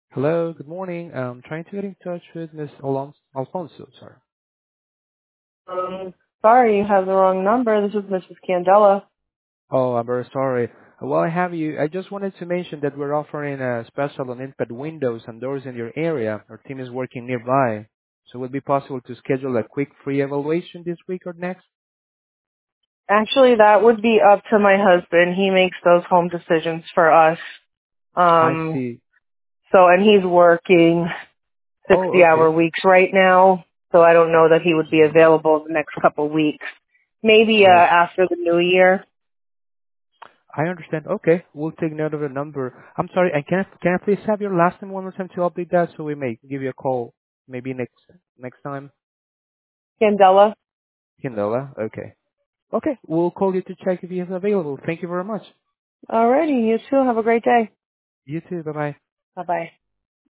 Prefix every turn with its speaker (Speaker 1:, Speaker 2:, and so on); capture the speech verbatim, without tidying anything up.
Speaker 1: Hello, good morning. I'm trying to get in touch with Miss Alon- Alfonso, sorry.
Speaker 2: Um, sorry, you have the wrong number. This is Missus Candela.
Speaker 1: Oh, I'm very sorry. Well, I have you. I just wanted to mention that we're offering a special on impact windows and doors in your area. Our team is working nearby. So would it be possible to schedule a quick free evaluation this week or next?
Speaker 2: Actually, that would be up to my husband. He makes those home decisions for us.
Speaker 1: I
Speaker 2: Um,
Speaker 1: see.
Speaker 2: so, and he's working
Speaker 1: Oh,
Speaker 2: sixty-hour
Speaker 1: okay.
Speaker 2: weeks right now, so I don't know that he would be available the next couple weeks. Maybe uh,
Speaker 1: I
Speaker 2: after the new year.
Speaker 1: I understand. Okay, we'll take note of the number. I'm sorry, and can I, can I please have your last name one more time to update that so we may give you a call maybe next next time?
Speaker 2: Candela.
Speaker 1: Candela? Okay. Okay, we'll call you to check if he is available. Thank you very much.
Speaker 2: Alrighty, you too. Have a great day.
Speaker 1: You too. Bye-bye.
Speaker 2: Bye-bye.